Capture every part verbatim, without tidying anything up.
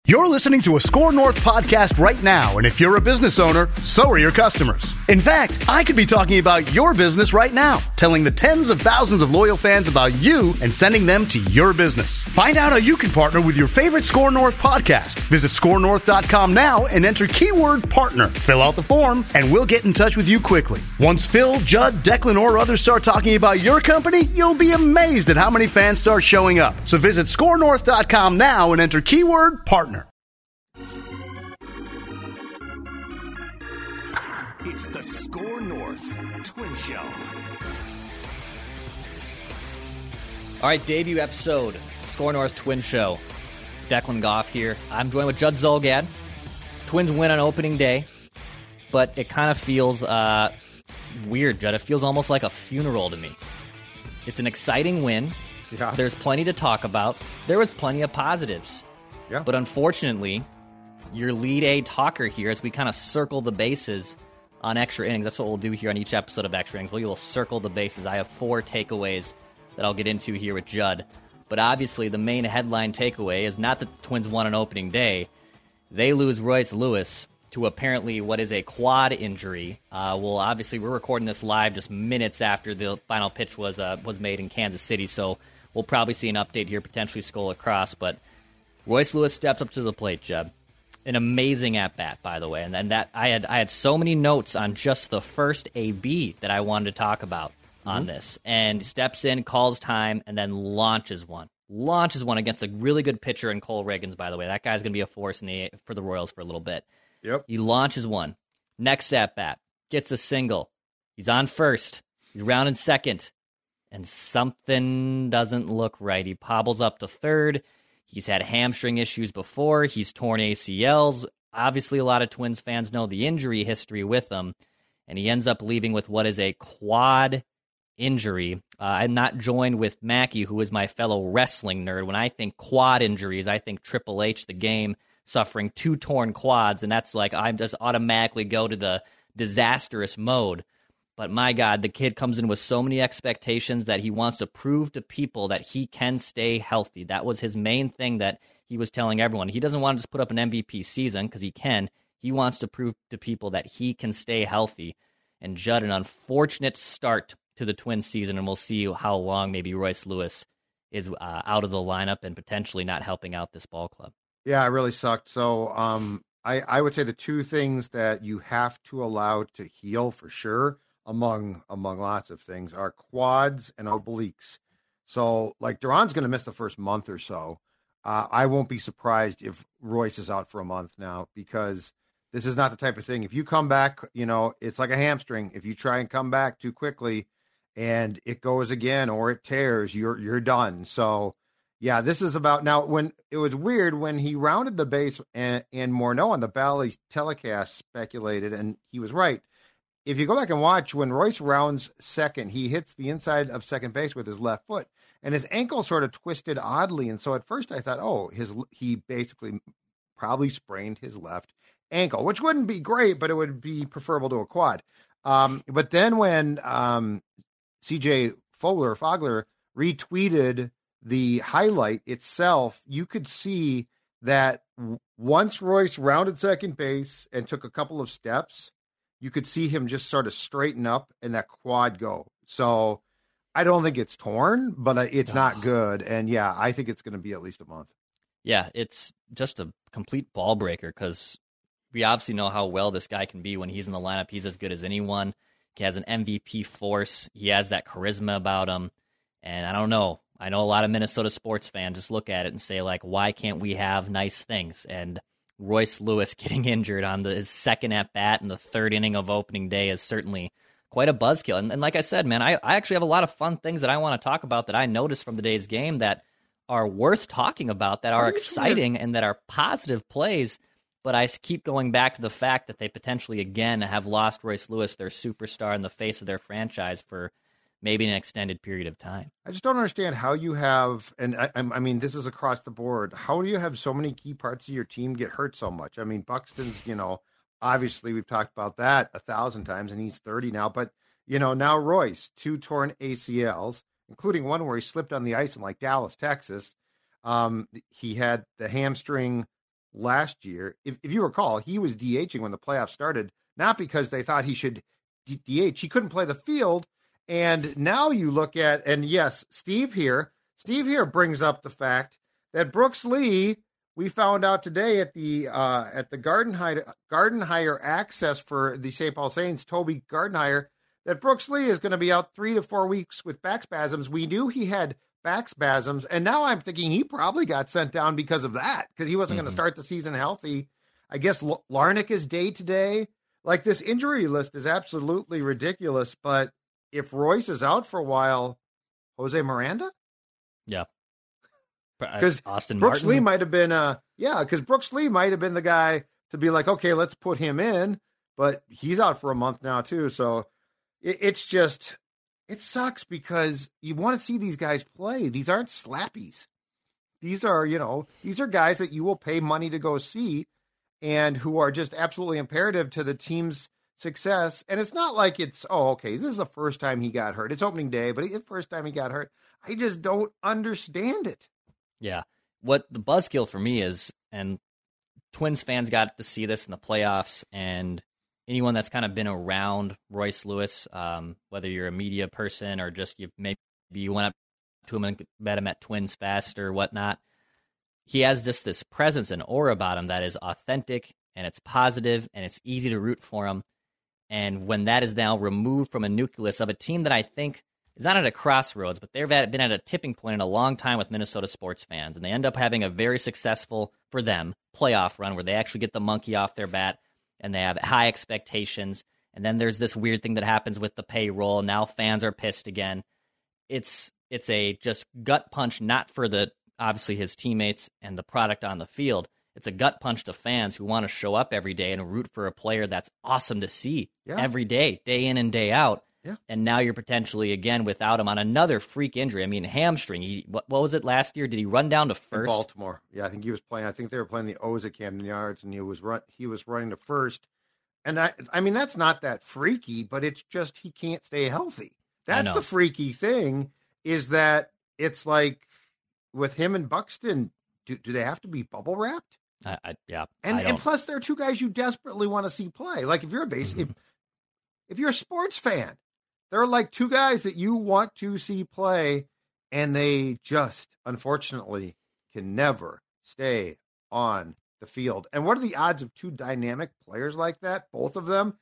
You're listening to a Score North podcast right now, and if you're a business owner, so are your customers. In fact, I could be talking about your business right now, telling the tens of thousands of loyal fans about you and sending them to your business. Find out how you can partner with your favorite Score North podcast. Visit score north dot com now and enter keyword partner. Fill out the form, and we'll get in touch with you quickly. Once Phil, Judd, Declan, or others start talking about your company, you'll be amazed at how many fans start showing up. So visit score north dot com now and enter keyword partner. It's the Score North Twin Show. All right, debut episode, Score North Twin Show. Declan Goff here. I'm joined with Judd Zulgad. Twins win on opening day, but it kind of feels uh, weird, Judd. It feels almost like a funeral to me. It's an exciting win. Yeah. There's plenty to talk about. There was plenty of positives. Yeah. But unfortunately, your lead A talker here, as we kind of circle the bases on extra innings. That's what we'll do here on each episode of Extra Innings. We will circle the bases. I have four takeaways that I'll get into here with Judd. But obviously, the main headline takeaway is not that the Twins won on opening day. They lose Royce Lewis to apparently what is a quad injury. Uh, well, obviously, we're recording this live just minutes after the final pitch was uh, was made in Kansas City, so we'll probably see an update here, potentially skull across. But Royce Lewis stepped up to the plate, Judd. An amazing at-bat, by the way, and, and that I had I had so many notes on just the first A B that I wanted to talk about on mm-hmm. this, and steps in, calls time, and then launches one. Launches one against a really good pitcher in Cole Riggins, by the way. That guy's going to be a force in the for the Royals for a little bit. Yep. He launches one. Next at-bat, gets a single. He's on first. He's rounding second, and something doesn't look right. He pobbles up to third. He's had hamstring issues before. He's torn A C Ls. Obviously, a lot of Twins fans know the injury history with him, and he ends up leaving with what is a quad injury. Uh, I'm not joined with Mackie, who is my fellow wrestling nerd. When I think quad injuries, I think Triple H, the game, suffering two torn quads, and that's like I just automatically go to the disastrous mode. But my God, the kid comes in with so many expectations that he wants to prove to people that he can stay healthy. That was his main thing that he was telling everyone. He doesn't want to just put up an M V P season because he can. He wants to prove to people that he can stay healthy. And Judd, an unfortunate start to the Twins season, and we'll see how long maybe Royce Lewis is uh, out of the lineup and potentially not helping out this ball club. Yeah, it really sucked. So um, I, I would say the two things that you have to allow to heal for sure, among among lots of things, are quads and obliques. So, like, Duran's going to miss the first month or so. Uh, I won't be surprised if Royce is out for a month now, because this is not the type of thing. If you come back, you know, it's like a hamstring. If you try and come back too quickly and it goes again or it tears, you're you're done. So, yeah, this is about now. When it was weird when he rounded the base, and, and Morneau on the Bally's telecast speculated, and he was right. If you go back and watch, when Royce rounds second, he hits the inside of second base with his left foot, and his ankle sort of twisted oddly. And so at first I thought, oh, his he basically probably sprained his left ankle, which wouldn't be great, but it would be preferable to a quad. Um, but then when um, C J Fogler, Fogler retweeted the highlight itself, you could see that once Royce rounded second base and took a couple of steps, you could see him just sort of straighten up and that quad go. So I don't think it's torn, but it's not good. And yeah, I think it's going to be at least a month. Yeah, it's just a complete ball breaker because we obviously know how well this guy can be when he's in the lineup. He's as good as anyone. He has an M V P force. He has that charisma about him. And I don't know. I know a lot of Minnesota sports fans just look at it and say, like, why can't we have nice things? And Royce Lewis getting injured on the, his second at-bat in the third inning of opening day is certainly quite a buzzkill. And, and like I said, man, I, I actually have a lot of fun things that I want to talk about that I noticed from today's game that are worth talking about, that are exciting and that are positive plays. But I keep going back to the fact that they potentially, again, have lost Royce Lewis, their superstar in the face of their franchise, for maybe an extended period of time. I just don't understand how you have, and I, I mean, this is across the board, how do you have so many key parts of your team get hurt so much? I mean, Buxton's, you know, obviously we've talked about that a thousand times, and he's thirty now, but, you know, now Royce, two torn A C Ls, including one where he slipped on the ice in like Dallas, Texas. Um, he had the hamstring last year, if, if you recall, he was DHing when the playoffs started, not because they thought he should D- DH. He couldn't play the field. And now you look at, and yes, Steve here, Steve here brings up the fact that Brooks Lee, we found out today at the uh, at the Gardenhire, Gardenhire access for the Saint Paul Saints, Toby Gardenhire, that Brooks Lee is going to be out three to four weeks with back spasms. We knew he had back spasms, and now I'm thinking he probably got sent down because of that, because he wasn't mm-hmm. going to start the season healthy. I guess L- Larnach is day to day. Like, this injury list is absolutely ridiculous, but if Royce is out for a while, Jose Miranda? Yeah. Because Austin Brooks Martin. Lee might have been, uh, yeah, because Brooks Lee might have been the guy to be like, okay, let's put him in, but he's out for a month now too. So it, it's just, it sucks because you want to see these guys play. These aren't slappies. These are, you know, these are guys that you will pay money to go see and who are just absolutely imperative to the team's success. And it's not like it's, oh, okay, this is the first time he got hurt. It's opening day, but the first time he got hurt. I just don't understand it. Yeah. What the buzzkill for me is, and Twins fans got to see this in the playoffs, and anyone that's kind of been around Royce Lewis, um, whether you're a media person or just you maybe you went up to him and met him at Twins Fest or whatnot, he has just this presence and aura about him that is authentic, and it's positive, and it's easy to root for him. And when that is now removed from a nucleus of a team that I think is not at a crossroads, but they've been at a tipping point in a long time with Minnesota sports fans, and they end up having a very successful, for them, playoff run where they actually get the monkey off their bat, and they have high expectations, and then there's this weird thing that happens with the payroll. Now fans are pissed again. It's it's a just gut punch, not for the obviously his teammates and the product on the field. It's a gut punch to fans who want to show up every day and root for a player that's awesome to see yeah. every day, day in and day out. Yeah. And now you're potentially, again, without him on another freak injury. I mean, hamstring. He, what, what was it last year? Did he run down to first? In Baltimore. Yeah, I think he was playing. I think they were playing the O's at Camden Yards, and he was run, he was running to first. And I, I mean, that's not that freaky, but it's just he can't stay healthy. That's the freaky thing, is that it's like with him and Buxton, do, do they have to be bubble wrapped? I, I, yeah. And I and plus, they're two guys you desperately want to see play. Like if you're a base, mm-hmm. if if you're a sports fan, they're like two guys that you want to see play, and they just, unfortunately, can never stay on the field. And what are the odds of two dynamic players like that, both of them,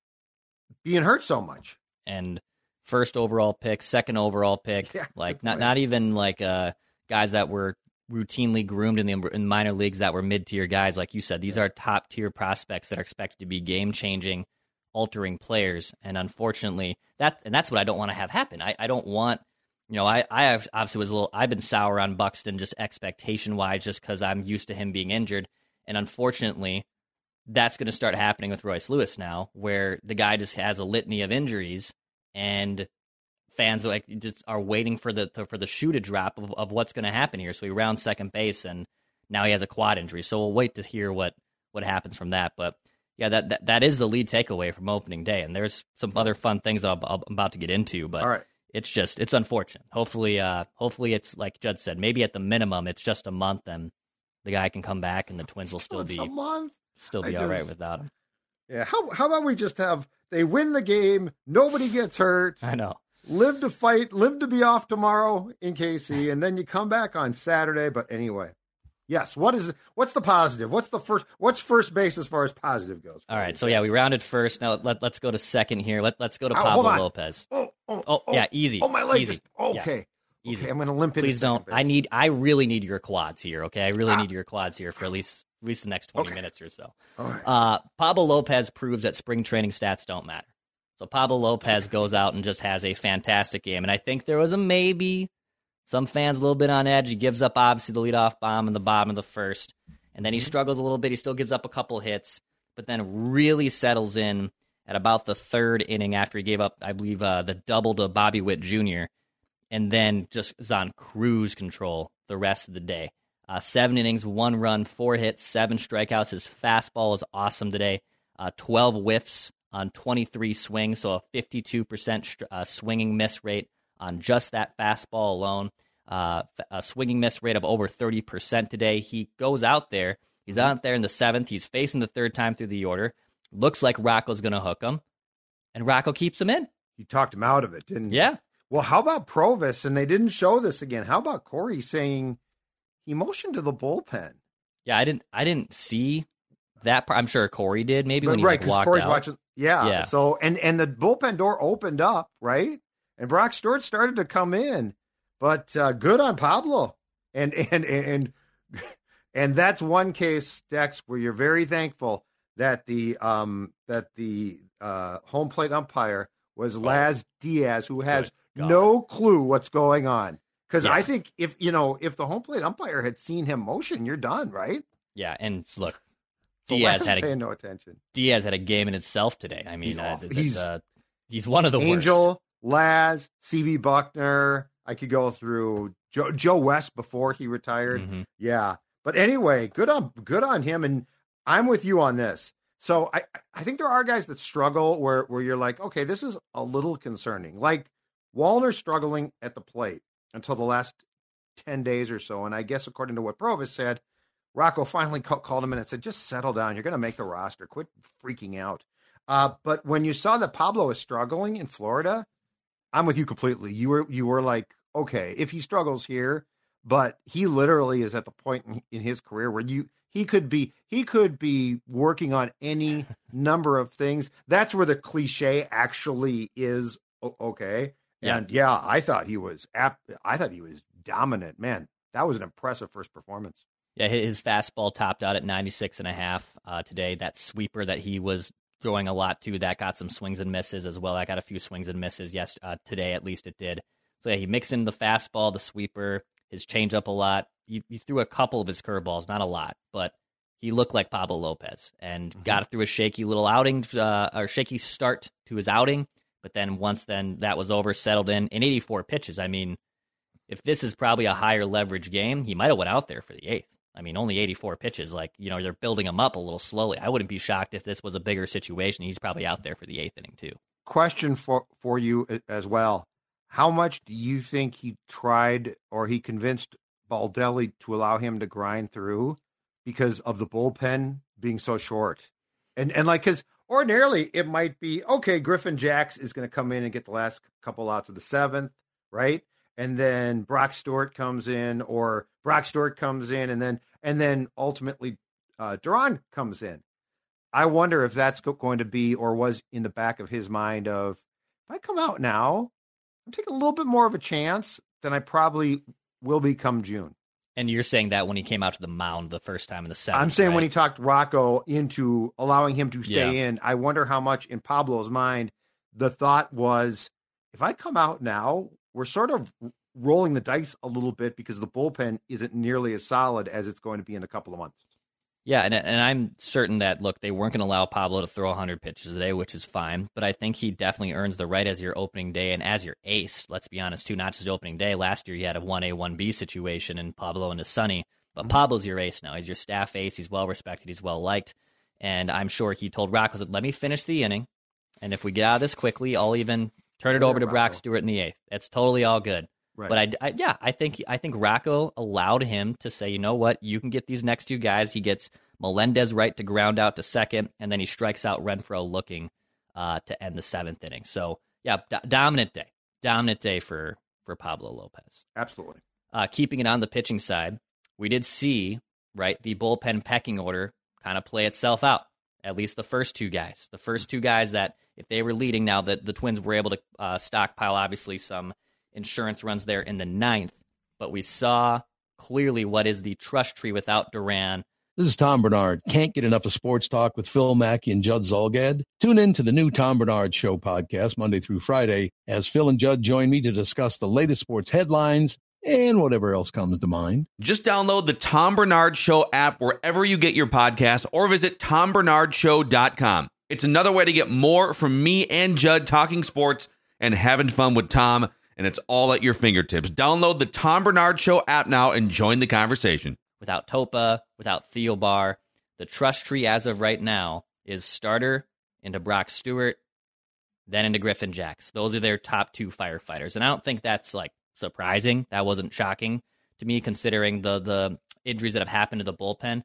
being hurt so much? And first overall pick, second overall pick, yeah, like not not even like uh, guys that were routinely groomed in the in minor leagues that were mid-tier guys. Like you said, these yeah. are top-tier prospects that are expected to be game-changing, altering players, and unfortunately, that and that's what I don't want to have happen. I, I don't want, you know, I, I obviously was a little, I've been sour on Buxton just expectation-wise just because I'm used to him being injured, and unfortunately, that's going to start happening with Royce Lewis now, where the guy just has a litany of injuries, and fans like just are waiting for the for the shoe to drop of, of what's going to happen here. So he rounds second base, and now he has a quad injury. So we'll wait to hear what, what happens from that, but yeah, that, that that is the lead takeaway from opening day, and there's some other fun things I'm, I'm about to get into, but all right. It's just it's unfortunate. Hopefully, uh, hopefully it's like Judd said, maybe at the minimum it's just a month, and the guy can come back, and the Twins will still it's be a month. still be I all just, right without him. Yeah, how how about we just have they win the game, nobody gets hurt. I know. Live to fight, live to be off tomorrow in K C, and then you come back on Saturday. But anyway. Yes. What is it? What's the positive? What's the first? What's first base as far as positive goes? All right. So yeah, we rounded first. Now let let's go to second here. Let let's go to oh, Pablo Lopez. Oh, oh, oh, oh, yeah, easy. Oh, my leg easy. just okay. Yeah. Easy. Okay, I'm going to limp in. Please don't. Base. I need. I really need your quads here. Okay, I really ah. need your quads here for at least at least the next twenty okay. minutes or so. All right. Uh, Pablo Lopez proves that spring training stats don't matter. So Pablo Lopez goes out and just has a fantastic game, and I think there was a maybe. Some fans a little bit on edge. He gives up, obviously, the leadoff bomb in the bottom of the first. And then he struggles a little bit. He still gives up a couple hits, but then really settles in at about the third inning after he gave up, I believe, uh, the double to Bobby Witt Junior, and then just is on cruise control the rest of the day. Uh, seven innings, one run, four hits, seven strikeouts. His fastball is awesome today. Uh, twelve whiffs on twenty-three swings, so a fifty-two percent uh, swinging miss rate on just that fastball alone. Uh, a swinging miss rate of over thirty percent today. He goes out there. He's out there in the seventh. He's facing the third time through the order. Looks like Rocco's going to hook him, and Rocco keeps him in. He talked him out of it, didn't he? Yeah. Well, how about Provis? And they didn't show this again. How about Corey saying he motioned to the bullpen? Yeah, I didn't. I didn't see that part. I'm sure Corey did. Maybe but, when he right, like, walked Corey's out. watching. Yeah. Yeah. So and and the bullpen door opened up, right? And Brock Stewart started to come in, but uh, good on Pablo. And and and and that's one case, Dex, where you're very thankful that the um that the uh, home plate umpire was Laz Diaz, who has no clue what's going on. Because Yeah. I think if you know if the home plate umpire had seen him motion, you're done, right? Yeah, and look, So Diaz Laz had a paying no attention. Diaz had a game in itself today. I mean, He's uh, awful. th- He's- uh, he's one of the Angel, worst. Laz, C B Buckner. I could go through Joe, Joe West before he retired. Mhm. Yeah, but anyway, good on good on him, and I'm with you on this. So I I think there are guys that struggle where where you're like, okay, this is a little concerning. Like Wallner struggling at the plate until the last ten days or so, and I guess according to what Provis said, Rocco finally ca- called him in and said, just settle down. You're going to make the roster. Quit freaking out. Uh, but when you saw that Pablo is struggling in Florida, I'm with you completely. You were you were like, okay, if he struggles here, but he literally is at the point in, in his career where you he could be he could be working on any number of things. That's where the cliche actually is. o- Okay, Yeah. and yeah, I thought he was ap- I thought he was dominant. Man, that was an impressive first performance. Yeah, his fastball topped out at ninety-six and a half uh, today. That sweeper that he was throwing a lot to, that got some swings and misses as well. I got a few swings and misses, yes, uh, today at least it did. So yeah, he mixed in the fastball, the sweeper, his changeup a lot. He, he threw a couple of his curveballs, not a lot, but he looked like Pablo Lopez and Mm-hmm. got through a shaky little outing, uh, or shaky start to his outing. But then once then that was over, settled in in eighty-four pitches. I mean, if this is probably a higher leverage game, he might have went out there for the eighth. I mean, only eighty-four pitches. Like, you know, they're building him up a little slowly. I wouldn't be shocked if this was a bigger situation. He's probably out there for the eighth inning, too. Question for for you as well. How much do you think he tried or he convinced Baldelli to allow him to grind through because of the bullpen being so short? And and like, because ordinarily it might be, okay, Griffin Jacks is going to come in and get the last couple outs of the seventh, right? And then Brock Stewart comes in, or Brock Stewart comes in, and then and then ultimately uh, Duran comes in. I wonder if that's go- going to be, or was in the back of his mind of, if I come out now, I'm taking a little bit more of a chance than I probably will be come June. And you're saying that when he came out to the mound the first time in the seventh. I'm saying right? when he talked Rocco into allowing him to stay Yeah. in, I wonder how much in Pablo's mind the thought was, if I come out now, we're sort of rolling the dice a little bit because the bullpen isn't nearly as solid as it's going to be in a couple of months. Yeah, and and I'm certain that, look, they weren't going to allow Pablo to throw one hundred pitches a day, which is fine, but I think he definitely earns the right as your opening day and as your ace, let's be honest, too, not just opening day. Last year, you had a one A, one B situation in Pablo and Sonny, but mm-hmm. Pablo's your ace now. He's your staff ace. He's well-respected. He's well-liked, and I'm sure he told Rocco, let me finish the inning, and if we get out of this quickly, I'll even turn it over to Brock Stewart in the eighth. That's totally all good. Right. But I, I, yeah, I think I think Rocco allowed him to say, you know what, you can get these next two guys. He gets Melendez right to ground out to second, and then he strikes out Renfroe looking uh, to end the seventh inning. So yeah, do- dominant day, dominant day for for Pablo Lopez. Absolutely. Uh, keeping it on the pitching side, we did see right the bullpen pecking order kind of play itself out. At least the first two guys, the first two guys that if they were leading, now that the Twins were able to uh, stockpile obviously some insurance runs there in the ninth, but we saw clearly what is the trust tree without Duran. This is Tom Bernard. Can't get enough of sports talk with Phil Mackey and Judd Zolgad? Tune in to the new Tom Bernard Show podcast Monday through Friday as Phil and Judd join me to discuss the latest sports headlines and whatever else comes to mind. Just download the Tom Bernard Show app wherever you get your podcasts or visit tom bernard show dot com. It's another way to get more from me and Judd talking sports and having fun with Tom, and it's all at your fingertips. Download the Tom Bernard Show app now and join the conversation. Without Topa, without Theobar, the trust tree as of right now is starter into Brock Stewart, then into Griffin Jacks. Those are their top two firefighters. And I don't think that's like surprising. That wasn't shocking to me considering the the injuries that have happened to the bullpen.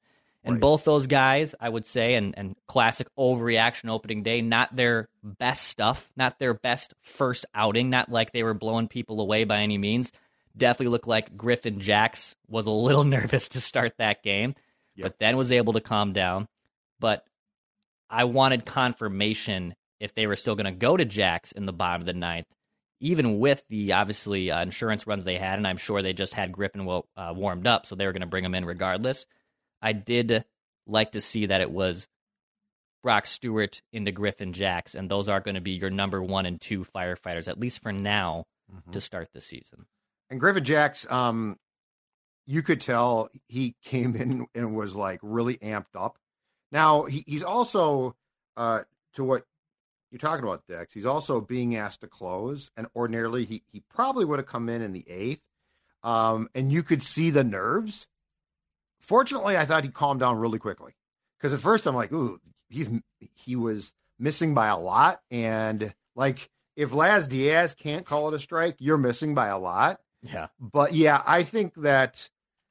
And Right. both those guys, I would say, and, and classic overreaction opening day, not their best stuff, not their best first outing, not like they were blowing people away by any means. Definitely looked like Griffin Jax was a little nervous to start that game, Yep. but then was able to calm down. But I wanted confirmation if they were still going to go to Jax in the bottom of the ninth, even with the, obviously, uh, insurance runs they had, and I'm sure they just had Griffin well, uh, warmed up, so they were going to bring him in regardless. I did like to see that it was Brock Stewart into Griffin Jax, and those are going to be your number one and two firefighters, at least for now, Mhm. to start the season. And Griffin Jax, um, you could tell he came in and was like really amped up. Now he, he's also uh, to what you're talking about, Dex. He's also being asked to close, and ordinarily he he probably would have come in in the eighth, um, and you could see the nerves. Fortunately, I thought he calmed down really quickly because at first I'm like, ooh, he's he was missing by a lot, and like if Laz Diaz can't call it a strike, you're missing by a lot. Yeah. But yeah, I think that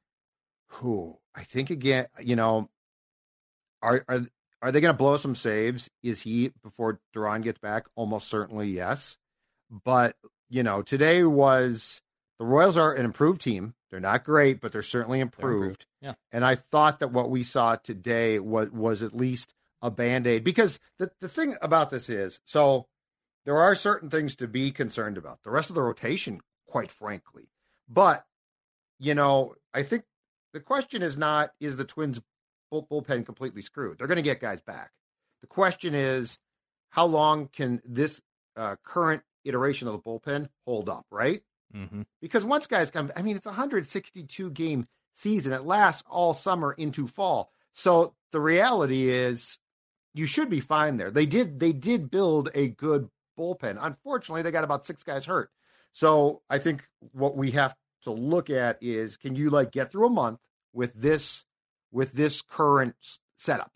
who I think again, you know, are are are they going to blow some saves? Is he before Duran gets back? Almost certainly yes. But you know, today was the Royals are an improved team. They're not great, but they're certainly They're improved. improved. Yeah. And I thought that what we saw today was was at least a Band-Aid, because the, the thing about this is, so there are certain things to be concerned about. The rest of the rotation, quite frankly. But, you know, I think the question is not, is the Twins bull, bullpen completely screwed? They're going to get guys back. The question is, how long can this uh, current iteration of the bullpen hold up, right? Mm-hmm. Because once guys come, I mean, it's a one hundred sixty-two game season. It lasts all summer into fall. So the reality is you should be fine there. They did, they did build a good bullpen. Unfortunately, they got about six guys hurt. So I think what we have to look at is, can you like get through a month with this, with this current setup?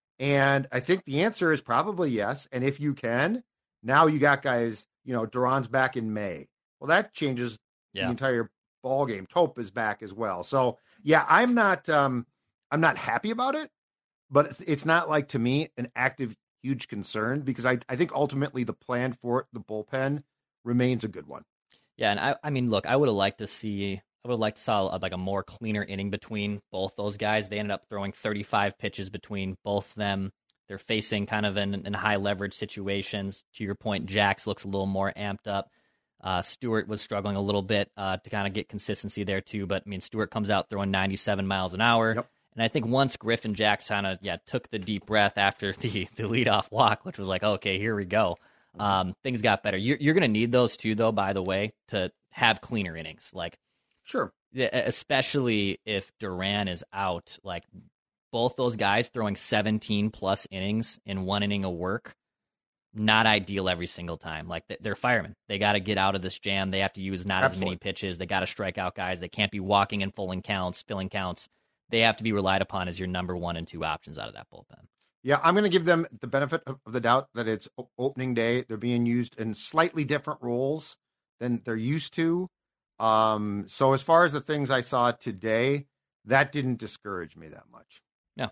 And I think the answer is probably yes. And if you can, now you got guys, you know, Duran's back in May. Well, that changes Yeah. the entire ball game. Tope is back as well. So yeah, I'm not, um, I'm not happy about it, but it's not like, to me, an active, huge concern, because I, I think ultimately the plan for the bullpen remains a good one. Yeah, and I, I mean, look, I would have liked to see, I would have liked to saw a, like a more cleaner inning between both those guys. They ended up throwing thirty-five pitches between both of them. They're facing kind of in, in high leverage situations. To your point, Jax looks a little more amped up. Uh, Stewart was struggling a little bit uh, to kind of get consistency there too. But I mean, Stewart comes out throwing ninety-seven miles an hour. Yep. And I think once Griffin Jax kind of yeah took the deep breath after the the leadoff walk, which was like, okay, here we go. Um, things got better. You're, you're going to need those too, though, by the way, to have cleaner innings. Like, Sure. yeah, especially if Duran is out, like both those guys throwing seventeen plus innings in one inning of work, not ideal every single time. Like they're firemen. They got to get out of this jam. They have to use not Absolutely. as many pitches. They got to strike out guys. They can't be walking in full in counts, filling counts. They have to be relied upon as your number one and two options out of that bullpen. Yeah, I'm going to give them the benefit of the doubt that it's o- opening day. They're being used in slightly different roles than they're used to. Um, so as far as the things I saw today, that didn't discourage me that much. Yeah.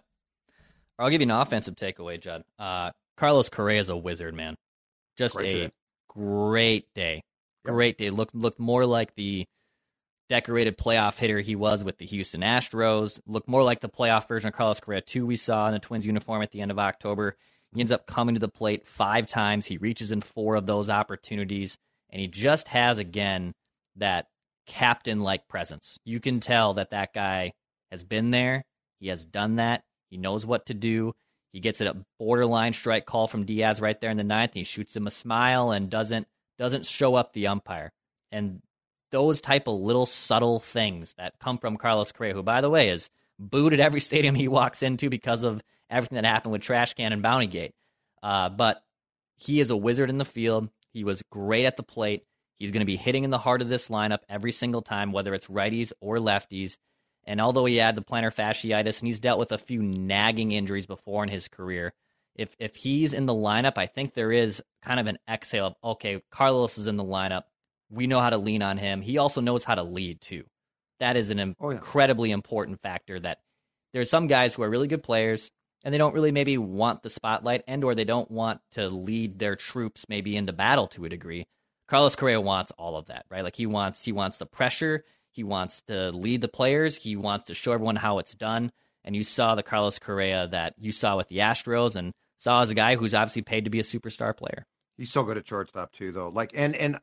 I'll give you an offensive takeaway, Judd. Uh, Carlos Correa is a wizard, man. Just Great a today. great day. Yep. Great day. Looked looked more like the decorated playoff hitter he was with the Houston Astros. Looked more like the playoff version of Carlos Correa two we saw in the Twins uniform at the end of October. He ends up coming to the plate five times. He reaches in four of those opportunities, and he just has, again, that captain-like presence. You can tell that that guy has been there. He has done that. He knows what to do. He gets a borderline strike call from Diaz right there in the ninth, and he shoots him a smile and doesn't doesn't show up the umpire. And those type of little subtle things that come from Carlos Correa, who, by the way, is booed at every stadium he walks into because of everything that happened with Trash Can and Bountygate. Uh, but he is a wizard in the field. He was great at the plate. He's going to be hitting in the heart of this lineup every single time, whether it's righties or lefties. And although he had the plantar fasciitis and he's dealt with a few nagging injuries before in his career, if if he's in the lineup, I think there is kind of an exhale of, okay, Carlos is in the lineup. We know how to lean on him. He also knows how to lead, too. That is an Oh, yeah. incredibly important factor that There's some guys who are really good players, and they don't really maybe want the spotlight, and or they don't want to lead their troops maybe into battle to a degree. Carlos Correa wants all of that, right? Like he wants he wants the pressure, he wants to lead the players, he wants to show everyone how it's done. And you saw the Carlos Correa that you saw with the Astros, and saw as a guy who's obviously paid to be a superstar player. He's so good at shortstop too, though. Like and and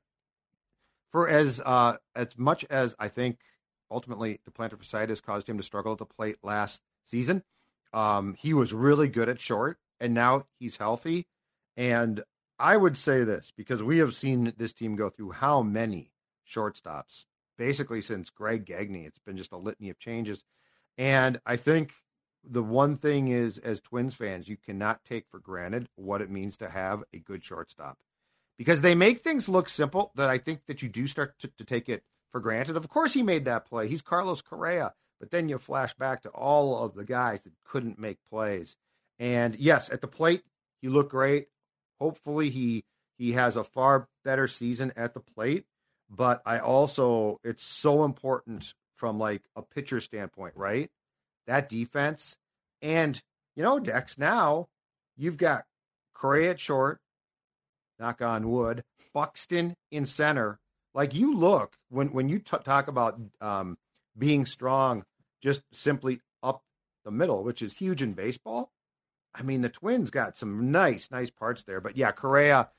for as uh, as much as I think ultimately the plantar fasciitis caused him to struggle at the plate last season, um, he was really good at short, and now he's healthy. And I would say this because we have seen this team go through how many shortstops basically since Greg Gagne. It's been just a litany of changes. And I think the one thing is, as Twins fans, you cannot take for granted what it means to have a good shortstop, because they make things look simple that I think that you do start to, to take it for granted. Of course, he made that play. He's Carlos Correa. But then you flash back to all of the guys that couldn't make plays. And yes, at the plate, he looked great. Hopefully he he has a far better season at the plate. But I also, it's so important from like a pitcher standpoint, right? That defense. And, you know, Dex, now you've got Correa at short, knock on wood, Buxton in center. Like you look, when, when you t- talk about um, being strong just simply up the middle, which is huge in baseball. I mean, the Twins got some nice, nice parts there. But yeah, Correa,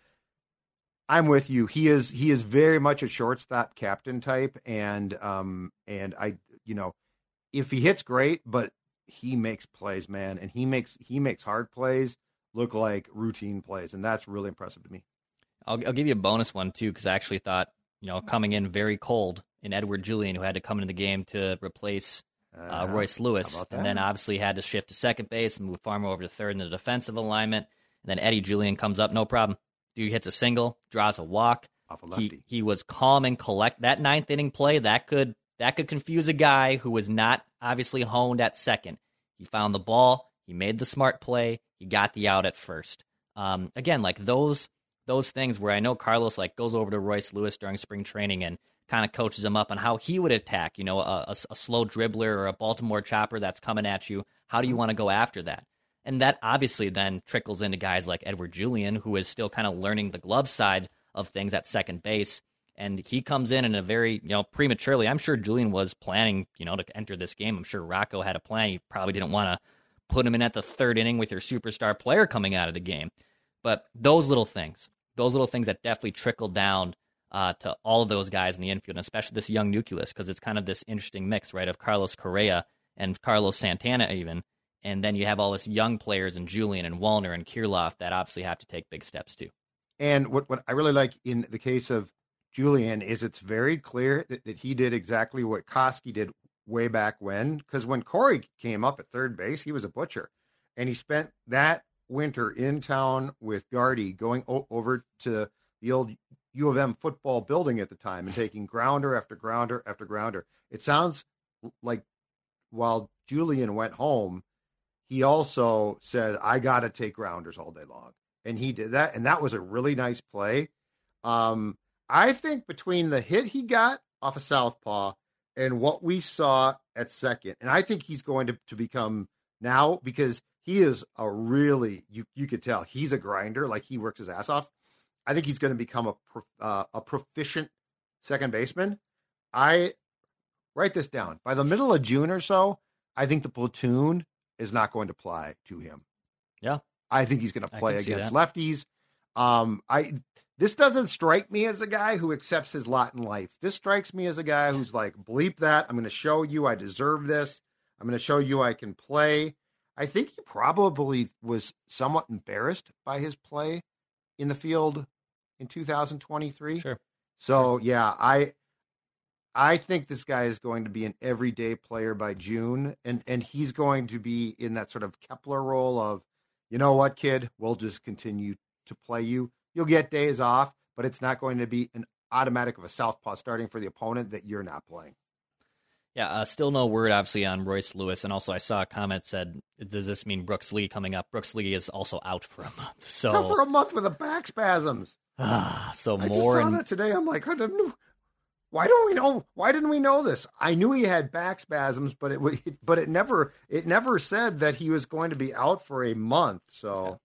I'm with you. He is he is very much a shortstop captain type, and um and I you know, if he hits great, but he makes plays, man, and he makes he makes hard plays look like routine plays, and that's really impressive to me. I'll I'll give you a bonus one too, because I actually thought, you know, coming in very cold in Edward Julian, who had to come into the game to replace uh, uh, Royce Lewis, and then obviously had to shift to second base and move Farmer over to third in the defensive alignment, and then Eddie Julian comes up, no problem. Dude hits a single, draws a walk. Off a lefty. He, he was calm and collect. That ninth inning play, that could that could confuse a guy who was not obviously honed at second. He found the ball. He made the smart play. He got the out at first. Um, again, like those those things where I know Carlos like goes over to Royce Lewis during spring training and kind of coaches him up on how he would attack, you know, a, a, a slow dribbler or a Baltimore chopper that's coming at you. How do you want to go after that? And that obviously then trickles into guys like Edward Julian, who is still kind of learning the glove side of things at second base. And he comes in in a very, you know, prematurely. I'm sure Julian was planning, you know, to enter this game. I'm sure Rocco had a plan. He probably didn't want to put him in at the third inning with your superstar player coming out of the game. But those little things, those little things that definitely trickle down uh, to all of those guys in the infield, and especially this young nucleus, because it's kind of this interesting mix, right, of Carlos Correa and Carlos Santana even. And then you have all this young players in Julian and Wallner and Kirilloff that obviously have to take big steps too. And what, what I really like in the case of Julian is it's very clear that, that he did exactly what Koski did way back when. Because when Corey came up at third base, he was a butcher. And he spent that winter in town with Gardy going o- over to the old U of M football building at the time and taking grounder after grounder after grounder. It sounds like while Julian went home, he also said, I got to take grounders all day long. And he did that. And that was a really nice play. Um, I think between the hit he got off of Southpaw and what we saw at second, and I think he's going to, to become now, because he is a really, you, you could tell he's a grinder, like he works his ass off. I think he's going to become a, uh, a proficient second baseman. I write this down. By the middle of June or so, I think the platoon is not going to apply to him. Yeah. I think he's going to play against that. lefties. Um, I This doesn't strike me as a guy who accepts his lot in life. This strikes me as a guy who's like, bleep that. I'm going to show you I deserve this. I'm going to show you I can play. I think he probably was somewhat embarrassed by his play in the field in two thousand twenty-three. Sure. So, yeah, I I think this guy is going to be an everyday player by June, and, and he's going to be in that sort of Kepler role of, you know what, kid, we'll just continue to play you. You'll get days off, but it's not going to be an automatic of a southpaw starting for the opponent that you're not playing. Yeah, uh, still no word, obviously, on Royce Lewis. And also I saw a comment said, does this mean Brooks Lee coming up? Brooks Lee is also out for a month. So out for a month with a back spasms. Ah, so I more just saw and, that today. I'm like, I don't know. Why don't we know? Why didn't we know this? I knew he had back spasms, but it would, but it never, it never said that he was going to be out for a month. So,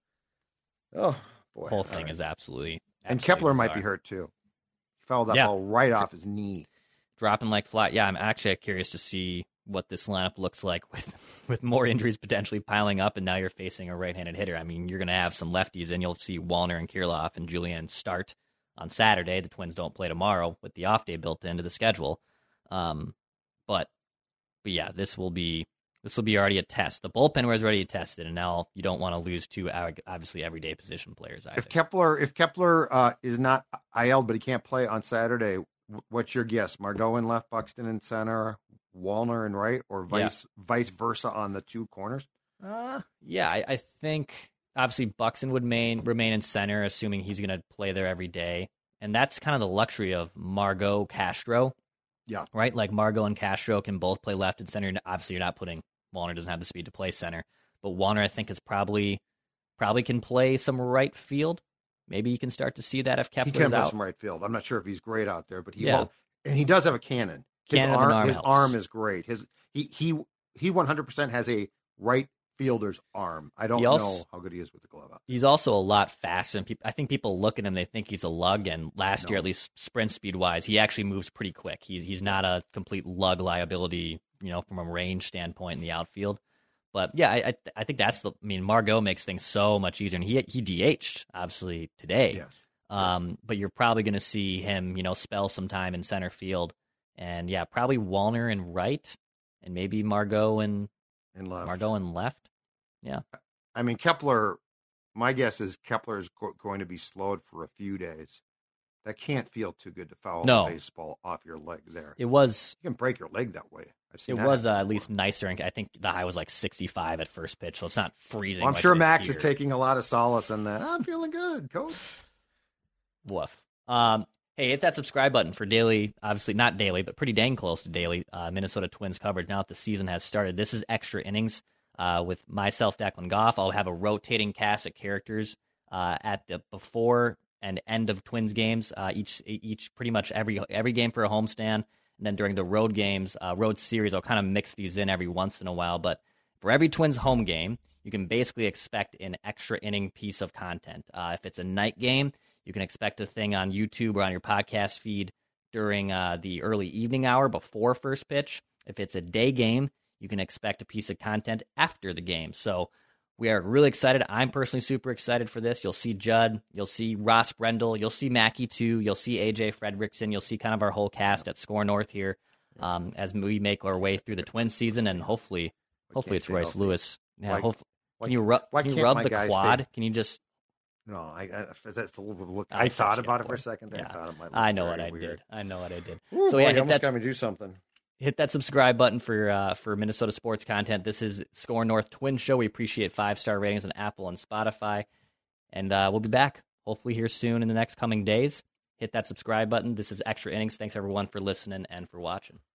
oh boy, The whole thing right. is absolutely, And absolutely Kepler bizarre. might be hurt too. He fouled that Yeah. ball right off his knee. Dropping like flat. Yeah, I'm actually curious to see what this lineup looks like with with more injuries potentially piling up, and now you're facing a right-handed hitter. I mean, you're going to have some lefties, and you'll see Wallner and Kirilloff and Julian start on Saturday. The Twins don't play tomorrow with the off day built into the schedule. Um, but but yeah, this will be this will be already a test. The bullpen was already tested, and now you don't want to lose two obviously everyday position players either. If Kepler, if Kepler uh, is not I L'd, but he can't play on Saturday, what's your guess? Margot in left, Buxton in center, Wallner in right, or vice yeah. vice versa on the two corners? Uh, yeah, I, I think obviously Buxton would main, remain in center, assuming he's going to play there every day. And that's kind of the luxury of Margot Castro. Yeah. Right? Like Margot and Castro can both play left and center. Obviously, you're not putting Wallner doesn't have the speed to play center. But Wallner, I think, is probably probably can play some right field. Maybe you can start to see that if Kepler's he can play out. some right field. I'm not sure if he's great out there, but he yeah. will. And he does have a cannon. His Cannon arm, arm his helps. arm is great. His he he he one hundred percent has a right fielder's arm. I don't also, know how good he is with the glove up. He's also a lot faster. And people, I think people look at him, they think he's a lug. And last No. year, at least sprint speed wise, he actually moves pretty quick. He's he's not a complete lug liability, you know, from a range standpoint in the outfield. But yeah, I I, I think that's the. I mean, Margot makes things so much easier, and he he D H'd obviously today. Yes. Um, but you're probably going to see him, you know, spell some time in center field, and yeah, probably Wallner in right, and maybe Margot and And left. Margot in left. Yeah. I mean, Kepler, my guess is Kepler is go- going to be slowed for a few days. That can't feel too good to foul No. a baseball off your leg there. It was You can break your leg that way. I've seen It that was uh, happen at before. least nicer. And I think the high was like sixty-five at first pitch, so it's not freezing. Well, I'm like sure it is Max here. is taking a lot of solace in that. I'm feeling good, coach. Woof. Um, hey, hit that subscribe button for daily, obviously not daily, but pretty dang close to daily uh, Minnesota Twins coverage now that the season has started. This is Extra Innings uh, with myself, Declan Goff. I'll have a rotating cast of characters uh, at the before and end of Twins games, uh, each each pretty much every every game for a homestand. And then during the road games, uh, road series, I'll kind of mix these in every once in a while. But for every Twins home game, you can basically expect an extra inning piece of content. Uh, if it's a night game, you can expect a thing on YouTube or on your podcast feed during uh, the early evening hour before first pitch. If it's a day game, you can expect a piece of content after the game. So we are really excited. I'm personally super excited for this. You'll see Judd. You'll see Ross Brendel. You'll see Mackey, too. You'll see A J Fredrickson. You'll see kind of our whole cast at Score North here um, as we make our way through the Twins season. And hopefully, hopefully it's stay Royce healthy? Lewis. Yeah, Why- hopefully. why- Can you, ru- why can you can't rub my the guys quad? stay- Can you just... No, I, I that's the look. I I, thought thought you about had it for a one. second. Yeah. I thought it might. Look I know very what I weird. did. I know what I did. Ooh, so boy, yeah, you hit almost that, got me to do something. hit that subscribe button for uh, for Minnesota sports content. This is Score North Twin Show. We appreciate five-star ratings on Apple and Spotify. And uh, we'll be back hopefully here soon in the next coming days. Hit that subscribe button. This is Extra Innings. Thanks, everyone, for listening and for watching.